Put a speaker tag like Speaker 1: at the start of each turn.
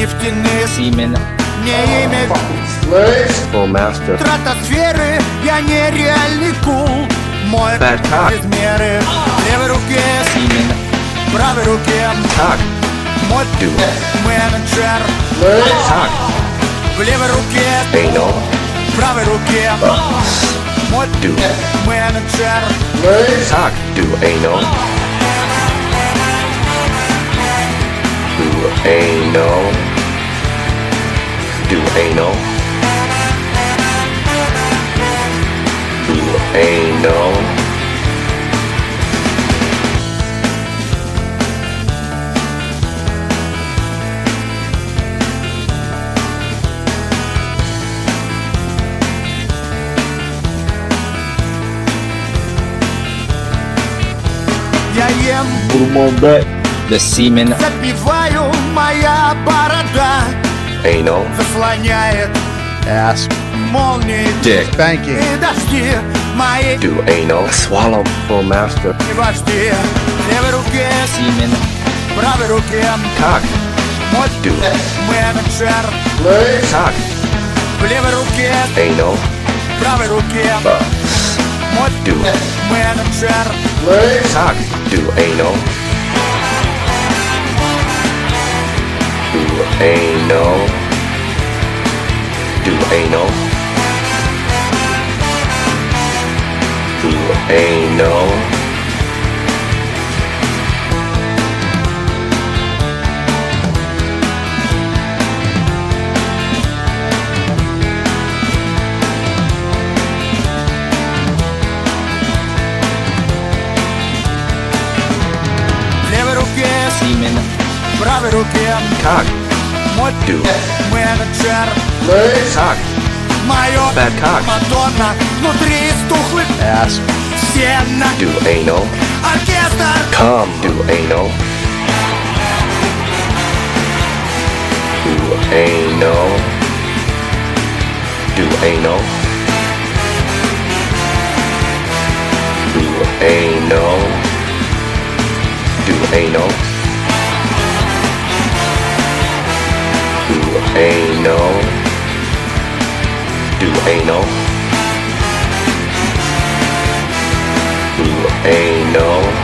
Speaker 1: нефтяных
Speaker 2: Semen.
Speaker 1: не имеет
Speaker 3: Full master.
Speaker 1: стратосферы. Я нереальный кул. Мой
Speaker 3: Bad cock.
Speaker 1: без меры. В левой руке,
Speaker 2: Semen.
Speaker 1: в правой руке.
Speaker 3: Cock.
Speaker 1: Мой
Speaker 3: Do.
Speaker 1: менеджер.
Speaker 3: Cock.
Speaker 1: В левой руке,
Speaker 3: Anal.
Speaker 1: в правой руке. Мой
Speaker 3: Do.
Speaker 1: менеджер.
Speaker 3: Cock. Do anal. Do anal. Do anal. Do anal.
Speaker 1: Я ем,
Speaker 2: The semen.
Speaker 1: запиваю, моя борода
Speaker 3: Anal.
Speaker 1: заслоняет
Speaker 4: Ass.
Speaker 1: молнии
Speaker 2: Dick.
Speaker 4: Spanking.
Speaker 1: и дожди. Мои
Speaker 3: Do anal. Swallow. Full master.
Speaker 1: вожди. В левой руке,
Speaker 2: Semen.
Speaker 1: в правой руке.
Speaker 3: Cock.
Speaker 1: Мой
Speaker 3: Do.
Speaker 1: менеджер.
Speaker 3: Cock.
Speaker 1: В левой руке,
Speaker 3: Anal.
Speaker 1: в правой руке. Мой
Speaker 3: Do.
Speaker 1: менеджер.
Speaker 3: Cock. Do anal. Do anal. Do anal. Do anal.
Speaker 1: В левой руке,
Speaker 2: Semen.
Speaker 1: в правой руке.
Speaker 3: Cock.
Speaker 1: Мой
Speaker 3: Do.
Speaker 1: менеджер.
Speaker 3: Cock.
Speaker 1: Мое
Speaker 3: Bad cock.
Speaker 1: Мадонна внутри стухлых
Speaker 4: Ass.
Speaker 1: стен.
Speaker 3: Do anal.
Speaker 1: Оркестр.
Speaker 3: Come. Do anal. Do anal. Do anal. Do anal. Do anal. Do anal. Do anal. Do anal.